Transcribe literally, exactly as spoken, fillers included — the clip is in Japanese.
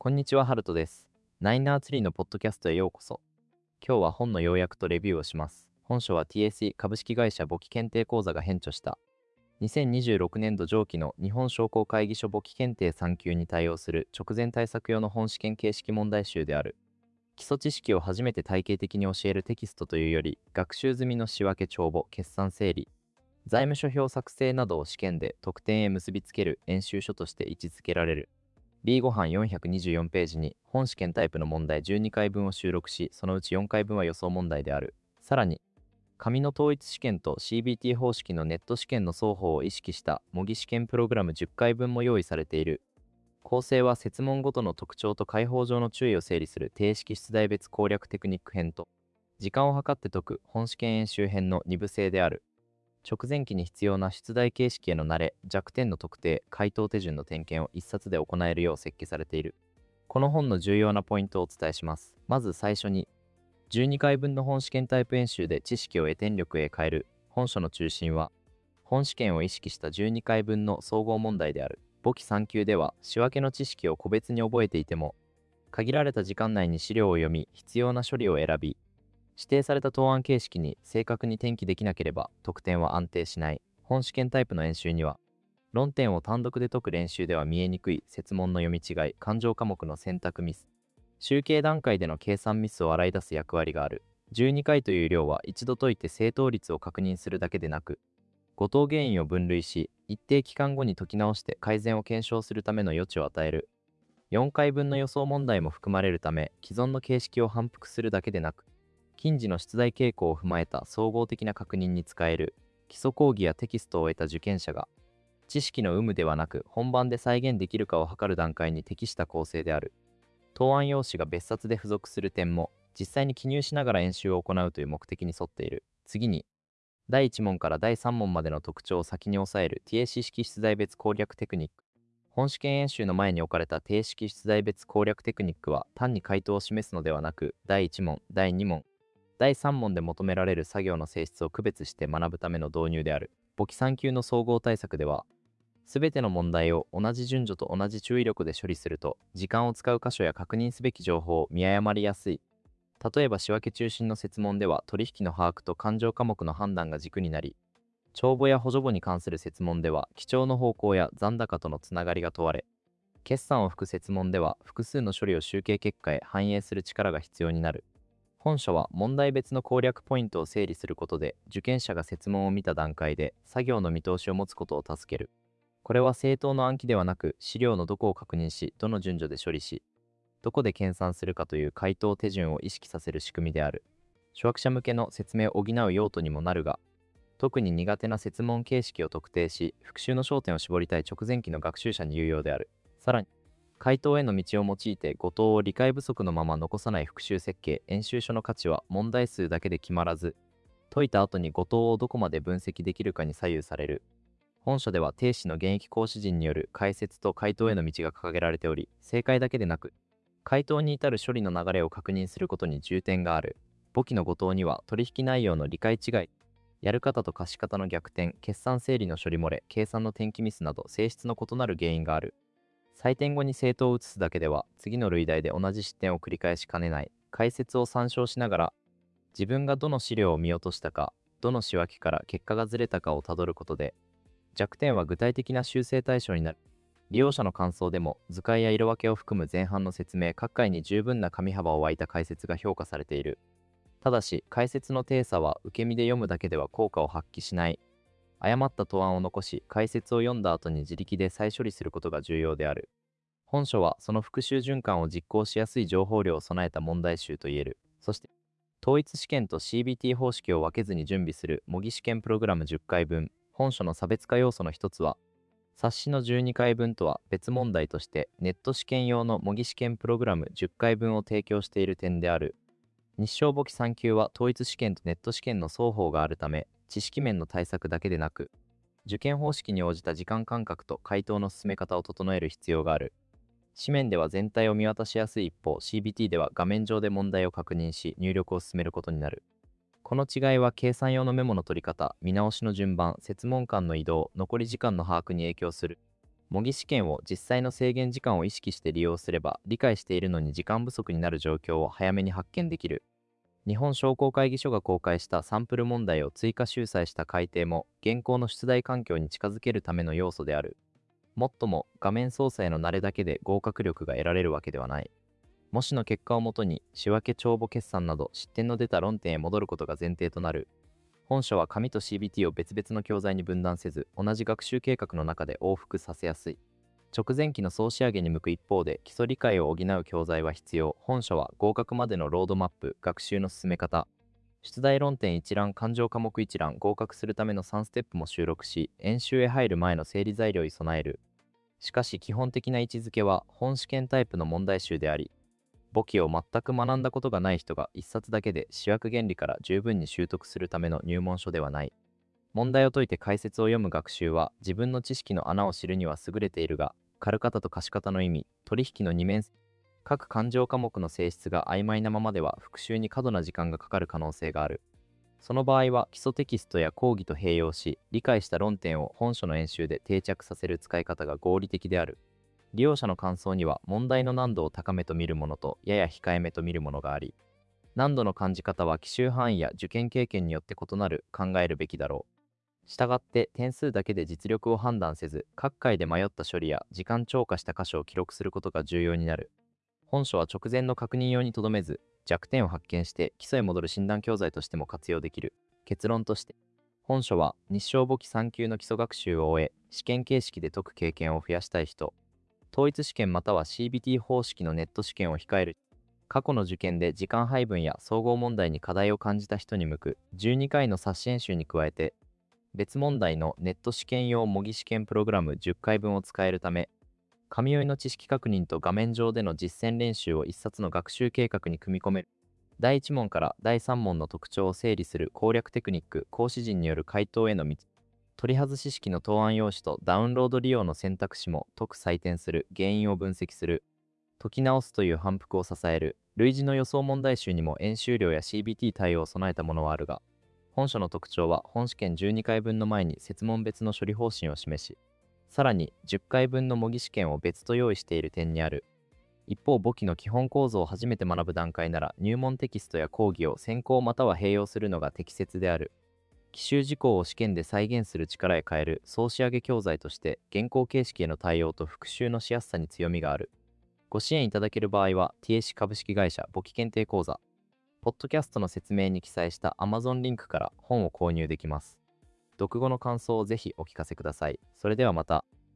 こんにちは、ハルトです。ナインアーツリーのポッドキャストへようこそ。今日は本の要約とレビューをします。本書は ティーエスイー 株式会社簿記検定講座が編著したにせんにじゅうろくねん度上記の日本商工会議所簿記検定さん級に対応する直前対策用の本試験形式問題集である。基礎知識を初めて体系的に教えるテキストというより、学習済みの仕分け帳簿、決算整理、財務諸表作成などを試験で得点へ結びつける演習書として位置づけられる。ビーご 版よんひゃくにじゅうよんページに本試験タイプの問題じゅうにかいぶんを収録し、そのうちよんかいぶんは予想問題である。さらに、紙の統一試験と シービーティー 方式のネット試験の双方を意識した模擬試験プログラムじゅっかいぶんも用意されている。構成は設問ごとの特徴と解法上の注意を整理する定式出題別攻略テクニック編と、時間を計って解く本試験演習編のに部制である。直前期に必要な出題形式への慣れ、弱点の特定、回答手順の点検を一冊で行えるよう設計されている。この本の重要なポイントをお伝えします。まず最初に、じゅうにかいぶんの本試験タイプ演習で知識を得点力へ変える。本書の中心は、本試験を意識したじゅうにかいぶんの総合問題である。簿記さん級では、仕分けの知識を個別に覚えていても、限られた時間内に資料を読み、必要な処理を選び、指定された答案形式に正確に転記できなければ得点は安定しない。本試験タイプの演習には、論点を単独で解く練習では見えにくい設問の読み違い、勘定科目の選択ミス、集計段階での計算ミスを洗い出す役割がある。じゅうにかいという量は一度解いて正答率を確認するだけでなく、誤答原因を分類し、一定期間後に解き直して改善を検証するための余地を与える。よんかいぶんの予想問題も含まれるため、既存の形式を反復するだけでなく、近時の出題傾向を踏まえた総合的な確認に使える。基礎講義やテキストを得た受験者が、知識の有無ではなく本番で再現できるかを測る段階に適した構成である。答案用紙が別冊で付属する点も、実際に記入しながら演習を行うという目的に沿っている。次に、だいいち問からだいさん問までの特徴を先に押さえる ティーエスイー 式出題別攻略テクニック。本試験演習の前に置かれた定式出題別攻略テクニックは、単に回答を示すのではなく、だいいち問、だいに問、だいさん問で求められる作業の性質を区別して学ぶための導入である。簿記さん級の総合対策では、すべての問題を同じ順序と同じ注意力で処理すると、時間を使う箇所や確認すべき情報を見誤りやすい。例えば仕分け中心の設問では、取引の把握と勘定科目の判断が軸になり、帳簿や補助簿に関する設問では、記帳の方向や残高とのつながりが問われ、決算を含く設問では、複数の処理を集計結果へ反映する力が必要になる。本書は問題別の攻略ポイントを整理することで、受験者が設問を見た段階で作業の見通しを持つことを助ける。これは正当の暗記ではなく、資料のどこを確認し、どの順序で処理し、どこで計算するかという回答手順を意識させる仕組みである。初学者向けの説明を補う用途にもなるが、特に苦手な設問形式を特定し、復習の焦点を絞りたい直前期の学習者に有用である。さらに、回答への道を用いて誤答を理解不足のまま残さない復習設計、演習書の価値は問題数だけで決まらず、解いた後に誤答をどこまで分析できるかに左右される。本書では定士の現役講師陣による解説と回答への道が掲げられており、正解だけでなく、回答に至る処理の流れを確認することに重点がある。簿記の誤答には取引内容の理解違い、やる方と貸し方の逆転、決算整理の処理漏れ、計算の転記ミスなど性質の異なる原因がある。採点後に正答を移すだけでは、次の類題で同じ失点を繰り返しかねない。解説を参照しながら、自分がどの資料を見落としたか、どの仕分けから結果がずれたかをたどることで、弱点は具体的な修正対象になる。利用者の感想でも、図解や色分けを含む前半の説明、各回に十分な紙幅を湧いた解説が評価されている。ただし、解説の定査は受け身で読むだけでは効果を発揮しない。誤った答案を残し、解説を読んだ後に自力で再処理することが重要である。本書はその復習循環を実行しやすい情報量を備えた問題集といえる。そして、統一試験と シービーティー 方式を分けずに準備する模擬試験プログラムじゅっかいぶん。本書の差別化要素の一つは、冊子のじゅうにかいぶんとは別問題としてネット試験用の模擬試験プログラムじゅっかいぶんを提供している点である。日商簿記さん級は統一試験とネット試験の双方があるため、知識面の対策だけでなく、受験方式に応じた時間間隔と回答の進め方を整える必要がある。紙面では全体を見渡しやすい一方、シービーティー では画面上で問題を確認し、入力を進めることになる。この違いは計算用のメモの取り方、見直しの順番、設問間の移動、残り時間の把握に影響する。 模擬試験を実際の制限時間を意識して利用すれば、理解しているのに時間不足になる状況を早めに発見できる。日本商工会議所が公開したサンプル問題を追加秀載した改訂も、現行の出題環境に近づけるための要素である。もっとも、画面操作への慣れだけで合格力が得られるわけではない。模試の結果をもとに、仕分け帳簿決算など失点の出た論点へ戻ることが前提となる。本書は紙と シービーティー を別々の教材に分断せず、同じ学習計画の中で往復させやすい。直前期の総仕上げに向く一方で、基礎理解を補う教材は必要。本書は合格までのロードマップ、学習の進め方、出題論点一覧、勘定科目一覧、合格するためのさんステップも収録し、演習へ入る前の整理材料に備える。しかし基本的な位置づけは本試験タイプの問題集であり、簿記を全く学んだことがない人が一冊だけで主役原理から十分に習得するための入門書ではない。問題を解いて解説を読む学習は自分の知識の穴を知るには優れているが、借方と貸方の意味、取引の二面性、各勘定科目の性質が曖昧なままでは復習に過度な時間がかかる可能性がある。その場合は基礎テキストや講義と併用し、理解した論点を本書の演習で定着させる使い方が合理的である。利用者の感想には、問題の難度を高めと見るものとやや控えめと見るものがあり、難度の感じ方は奇襲範囲や受験経験によって異なる、考えるべきだろう。したがって点数だけで実力を判断せず、各回で迷った処理や時間超過した箇所を記録することが重要になる。本書は直前の確認用にとどめず、弱点を発見して基礎へ戻る診断教材としても活用できる。結論として、本書は日商簿記さん級の基礎学習を終え、試験形式で解く経験を増やしたい人、統一試験または シービーティー 方式のネット試験を控える、過去の受験で時間配分や総合問題に課題を感じた人に向くじゅうにかいの冊子演習に加えて、別問題のネット試験用模擬試験プログラムじゅっかいぶんを使えるため、紙酔いの知識確認と画面上での実践練習を一冊の学習計画に組み込める。だいいち問からだいさん問の特徴を整理する攻略テクニック、講師陣による回答への道、取り外し式の答案用紙とダウンロード利用の選択肢も解く採点する、原因を分析する、解き直すという反復を支える。類似の予想問題集にも演習量や シービーティー 対応を備えたものはあるが、本書の特徴は本試験じゅうにかいぶんの前に設問別の処理方針を示し、さらにじゅっかいぶんの模擬試験を別と用意している点にある。一方、簿記の基本構造を初めて学ぶ段階なら、入門テキストや講義を先行または併用するのが適切である。奇襲事項を試験で再現する力へ変える総仕上げ教材として、現行形式への対応と復習のしやすさに強みがある。ご支援いただける場合は、ティーエーシー 株式会社簿記検定講座、ポッドキャストの説明に記載した Amazon リンクから本を購入できます。読後の感想をぜひお聞かせください。それではまた。